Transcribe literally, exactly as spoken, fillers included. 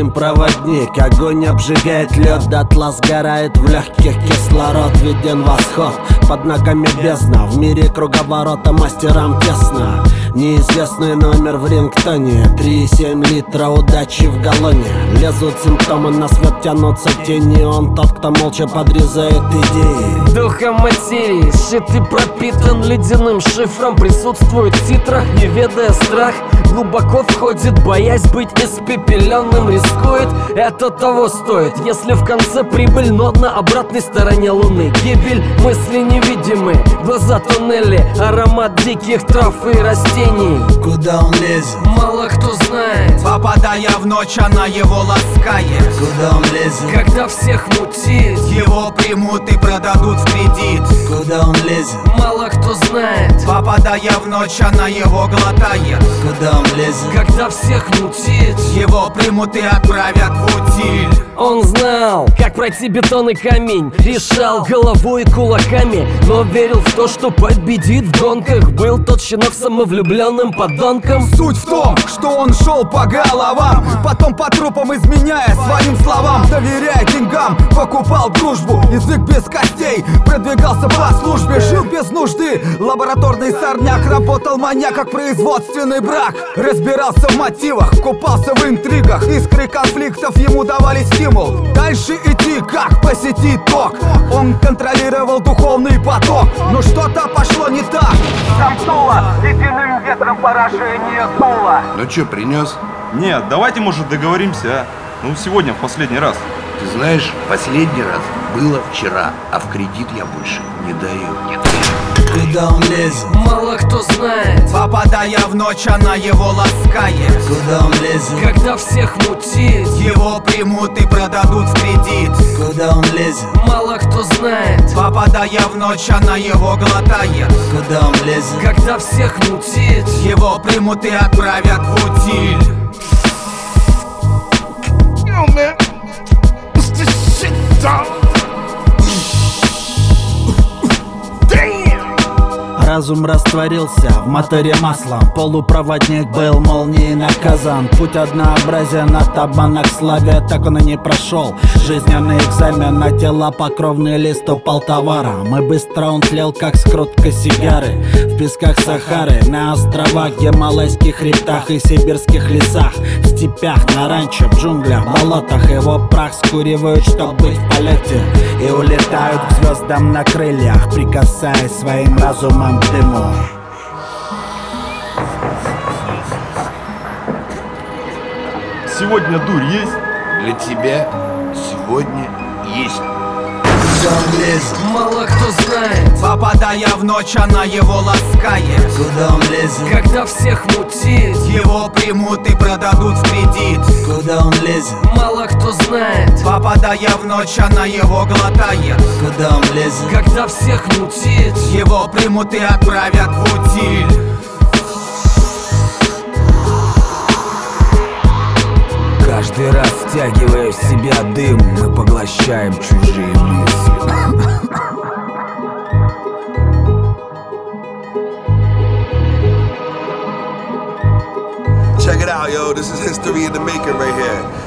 он проводник. Огонь обжигает лед, дотла сгорает в легких кислород. Виден восход, под ногами бездна. В мире круговорота мастерам тесно. Неизвестный номер в рингтоне. Три и семь литра удачи в галлоне. Лезут симптомы, на свет тянутся тени. Он тот, кто молча подрезает идеи. Духом материи сшит и пропитан ледяным шифром. Присутствует в титрах, не ведая страх. Глубоко входит, боясь быть испепеленным. Рискует, это того стоит. Если в конце прибыль, но на обратной стороне луны гибель. Мысли невидимы, глаза туннели. Аромат диких трав и растений. Куда он лезет? Мало кто знает. Попадая в ночь, она его ласкает. Куда он лезет? Когда всех мутит, его примут и продадут в кредит. Куда он лезет? мало кто знает. Попадая в ночь, она его глотает. Куда он лезет? Когда всех мутит, его примут и отправят в утиль. он знал, как пройти бетон и камень. Решал головой и кулаками, но верил в то, что победит в гонках. Был тот щенок самовлюбленным подонком. Суть в том, что он шел по головам, потом по трупам изменяя своим словам. Доверяя деньгам, покупал дружбу. Язык без костей, продвигался по службе. Жил без нужды, лабораторный сорняк. Работал маньяк, как производственный брак. Разбирался в мотивах, купался в интригах. Искры конфликтов ему давали стимул дальше идти, как по сети ток. Он контролировал духовный поток, но что-то пошло не так. Замкнуло, ледяным ветром поражение дуло. Ну чё, принес? Нет, давайте, может, договоримся, а? Ну, сегодня в последний раз. Ты знаешь, последний раз было вчера, а в кредит я больше не даю. Не даю. Куда он лезет? Мало кто знает. Попадая в ночь, она его ласкает. Куда он лезет? Когда всех мутит, его примут и продадут в кредит. Куда он лезет? мало кто знает. Попадая в ночь, она его глотает. Куда он лезет? Когда всех мутит, его примут и отправят в утиль. Yo, man, what's this shit, dog? Damn! Разум растворился в моторе маслом. Полупроводник был молнией наказан. Путь однообразен от обмана к славе. Так он и не прошел жизненный экзамен. На тела покровный лист упал товаром. И быстро он тлел, как скрутка сигары. В песках Сахары, на островах, гималайских хребтах и сибирских лесах. В степях, на ранчо, в джунглях, болотах. Его прах скуривают, чтоб быть в полете. И улетают к звездам на крыльях, прикасаясь своим разумом к дыму. Сегодня дурь есть? Для тебя сегодня есть. Куда он лезет? мало кто знает. Попадая в ночь, она его ласкает. Куда он лезет? Когда всех мутит, его примут и продадут в кредит. Куда он лезет? мало кто знает. Попадая в ночь, она его глотает. Куда он лезет? Когда всех мутит, его примут и отправят в утиль. Каждый раз втягивая в себя дым, мы поглощаем чужие мысли. Check it out, yo. This is history in the making right here.